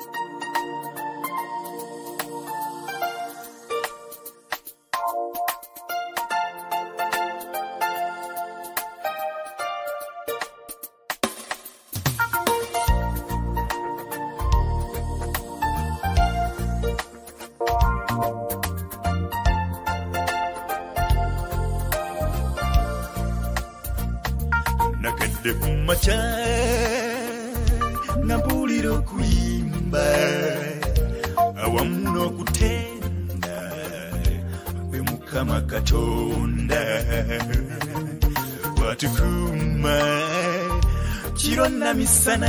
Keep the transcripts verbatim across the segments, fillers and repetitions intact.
Macha nabuliro kuyimba awamuno kutenda we mukama katonda watukuma kironna misana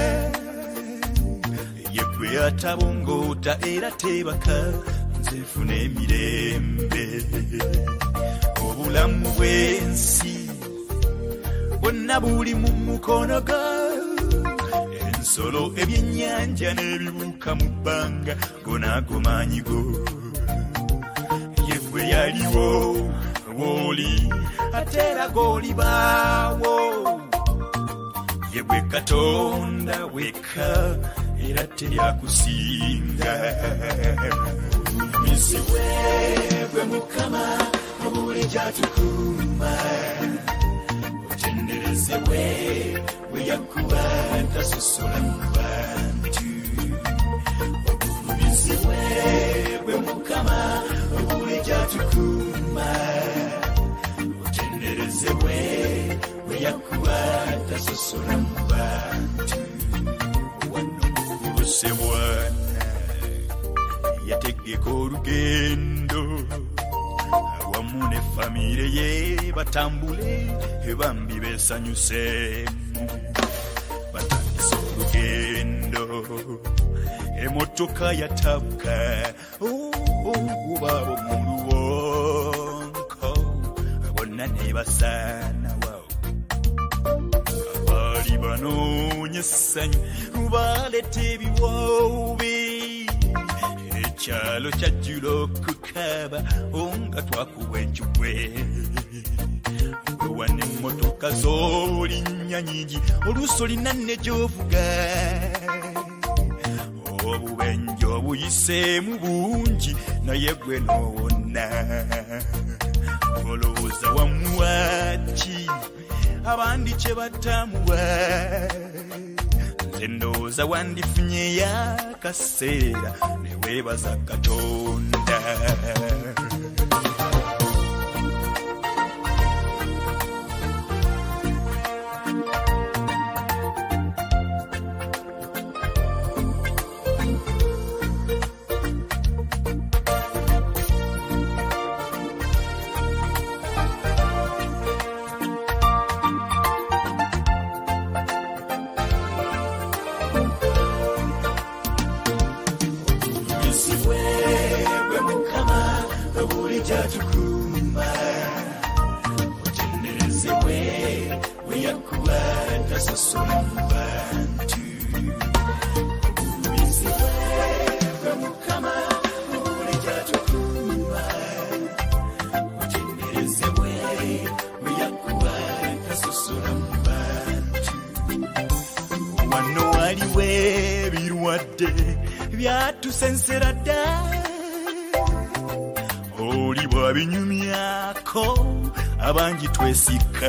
yegwe atabongota era tebaka nzefuna emirembe obulamu bwensi bonna buli mu mukono gwo ensolo ebyennyanja n'ebibuuka mu bbanga gona gomanyigo yegwe yaliwo wooli ate era g'olibaawo yegwe katonda weka era teryakusinga misiwe gwe mukama obuli gyatukuuma we we yakuba tasosola mu bantu obumizi we we mukama obuli gyatukuuma otendereze we we yakuba tasosola mu bantu wano kubuse bwana yategeka olugendo awamu ne famire ye batambule ebambi besanyusemu batandise olugendo emotoka yatabuka babo mu luwonko bonna ne basaana wawo abaali banoonya essanyu baleeta ebiwoobi ekyalo kyajjula okukaaba nga twakuba enjugwe wane emmotoka z'olinnya nyingi oluusi olina ne gy'ovuga obubenje obuyiseemu bungi naye gwe n'owonna olowooza wamuwaki abandi kye batamuwa nze ndowooza wandifunyeyo akaseera ne weebaza Katonda wano waliwo ebirwadde byatusensera dda oli bwabinyumyako abangi twesika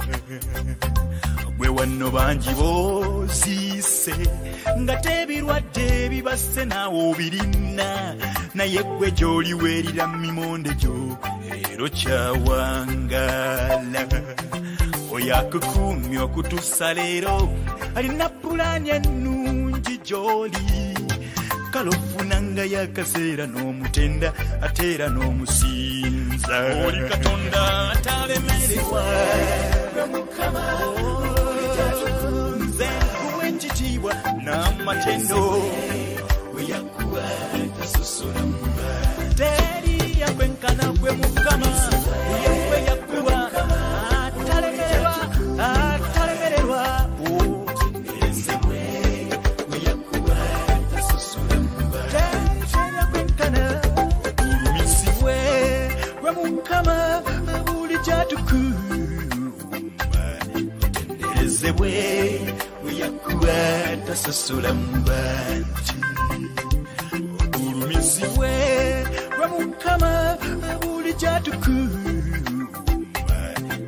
gwe wano bangi boziise nga tebirwadde bibasse naawe obirina naye gwe gy'oliweerira mimonde gyo ero kyawangala oyo akukuumye okutuusa leero alina pulaani ennungi gy'oli kale ofunanga y'akaseera n'omutenda ate era n'omusinza oli Katonda atalemererwa Mukama nze nkuwa ekitiibwa n'amatendo we yakuwa tasosola mba teri yakwenkana gwe Mukama yewe yakuwa atalemererwa atalemererwa Mukama buli gyatukuuma otenderezebwe we yakuba tasosola mu bantu kyatukuuma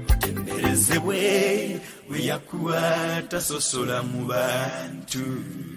otenderezebwe we yakuwa tasosola mu bantu.